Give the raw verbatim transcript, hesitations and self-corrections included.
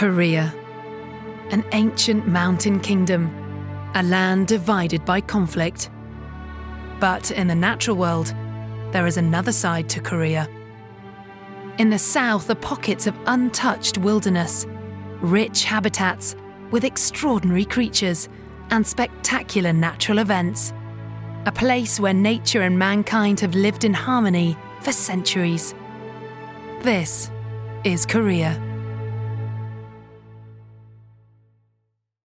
Korea, an ancient mountain kingdom, a land divided by conflict. But in the natural world, there is another side to Korea. In the south are pockets of untouched wilderness, rich habitats with extraordinary creatures and spectacular natural events. A place where nature and mankind have lived in harmony for centuries. This is Korea.